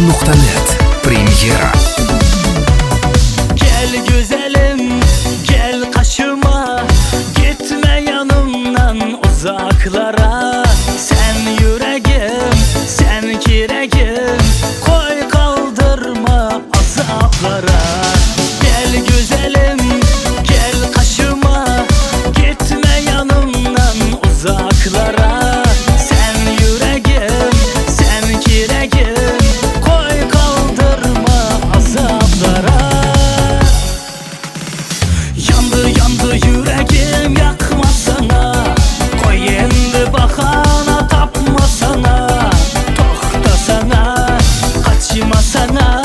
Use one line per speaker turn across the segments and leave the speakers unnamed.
Fn.net Premyera.
Gel güzelim, gel kaşıma, gitme yanımdan uzaklara. Sen yüreğim, sen kireğim, koy kaldırma azaplara. Gel güzelim, gel kaşıma, gitme yanımdan uzaklara. Sen yüreğim, sen kireğim, koy kaldırma azaplara. Yandı yandı yüreğim, yakmasana, koy endi bakana, tapmasana, toxtasana, kaçmasana.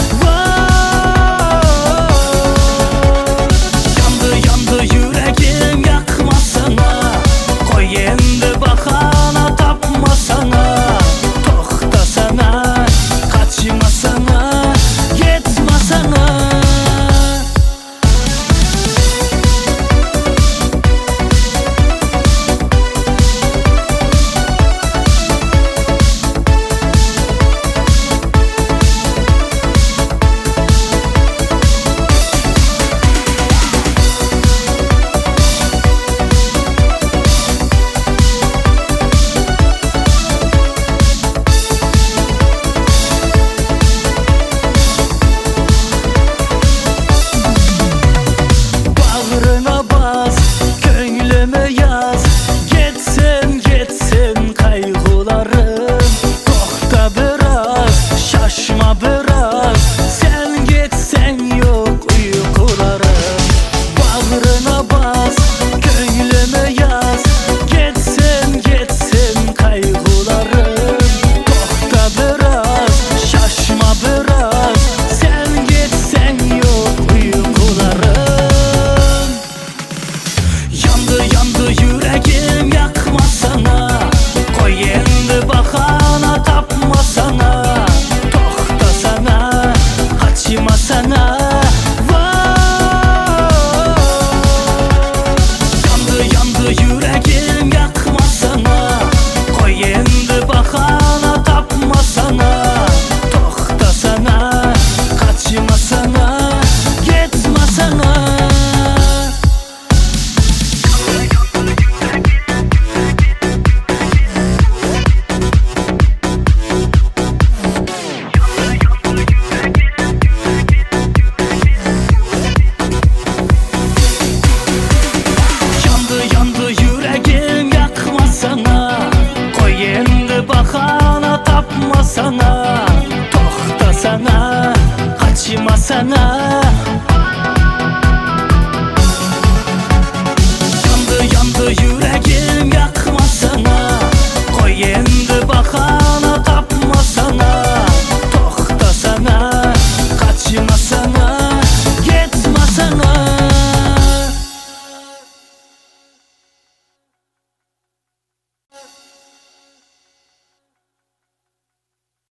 Yandı yandı yüreğim, yakmasana, koy endi bakana, tapmasana, toxtasana, kaçmasana, gitmasana. Bağrına bas, gönlüme yaz, gitsin gitsin kaygılarım. Toxta biraz, şaşma biraz, sen gitsen yok uykularım. Bağrına bas, gönlüme yaz, gitsin gitsin kaygılarım. Toxta biraz, şaşma biraz, sen gitsen yok uykularım. Yandı yandı yüreğim, yakmasana, koy endi bakana, tapmasana, toxtasana, kaçmasana. Yandı yandı yüreğim, yakmasana, koy endi bakana, tapmasana, toxtasana, kaçmasana, gitmasana. Yandı yandı yüreğim, yakmasana, koy endi bakana, tapmasana, toxtasana, kaçmasana.